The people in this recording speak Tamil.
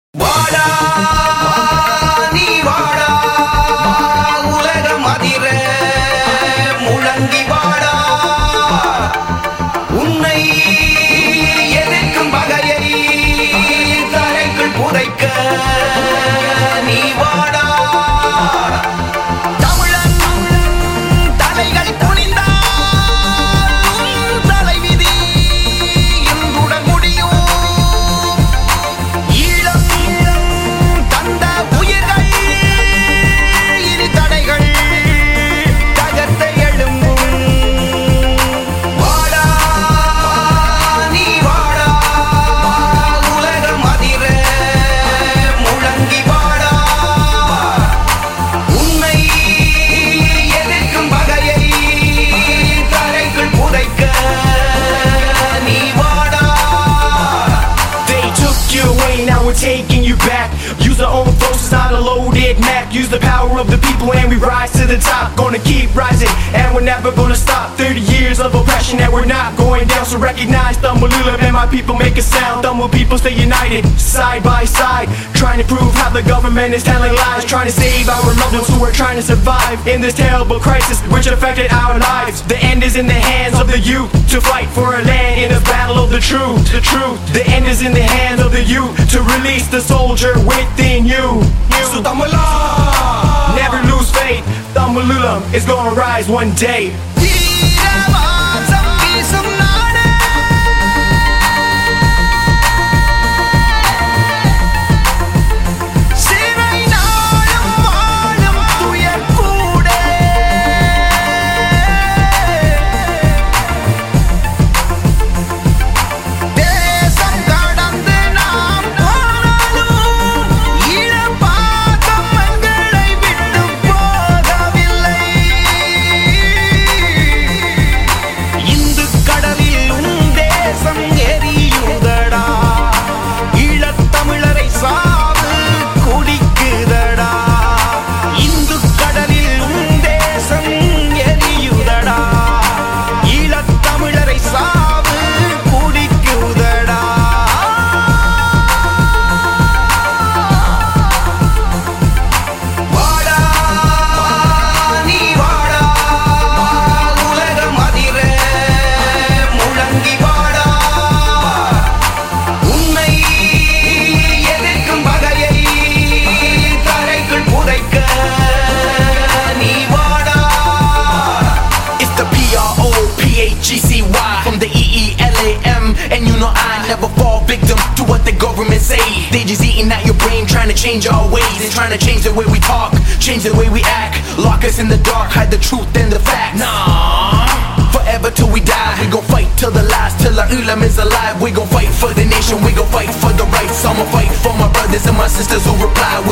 வாடா நீ வாடா உலகம் அதிர முழங்கி வாடா உன்னை எதிர்க்கும் வகையை தரைக்குள் புதைக்க நீ வாடா தமிழன் தலைகள் குனிந்தால் தலைவிதி இன்றுடன் முடியும் ஈழம் தந்த உயிர்கள் இரு தடைகள் தகர்த்த எழும்பும் வாடா நீ வாடா உலகம் அதிர முழங்கி வாடா உன்னை எதிர்க்கும் வகையை தரைக்குள் புதைக்க நீ வாடா. They took you away, now we're taking you back. Use our own forces, not a loaded Mac. Use the power of the people and we rise to the top. Gonna keep rising and we're never gonna stop. 30 years of oppression and we're not going down. So recognize Thumbelula and my people make a sound. Thumble people stay united, side by side. Trying to prove how the government is telling lies. Trying to save our loved ones who are trying to survive in this terrible crisis which affected our lives. The end is in the hands of the youth to fight for a land in a battle of the truth. The truth. The end is in the hands of the youth to release the soldier within you. So Tamizha Never lose faith. Thumbelula is gonna rise one day. வீரவாசம் வீசும் நாடே சிறை நாளும் வாழும் துயர் கூடே தேசம் கடந்து நாம் போனாலும் ஈழப்பாசம் எங்களை விட்டு போகவில்லை. இந்து கடலில் உன் தேசம் எரியுதடா ஈழத்தமிழரை சாவு குடிக்குதடா இந்து கடலில் உன் தேசம் எரியுதடா ஈழத்தமிழரை சாவு குடிக்குதடா. வாடா நீ வாடா உலகம் அதிர முழங்கி வாடா உன்னை எதிர்க்கும் வகையை தரைக்குள் புதைக்க நீ வாடா. It's the PROPHECY from the EELAM. And you know I never fall victim to what the government say. They just eating at your brain, trying to change our ways and trying to change the way we talk, change the way we act, lock us in the dark, hide the truth and the facts. Nah, forever till we die. We gon' fight till the last, till our ulam is alive. We gon' fight for the nation, we gon' fight for the rights. I'ma fight for my brothers and my sisters who reply.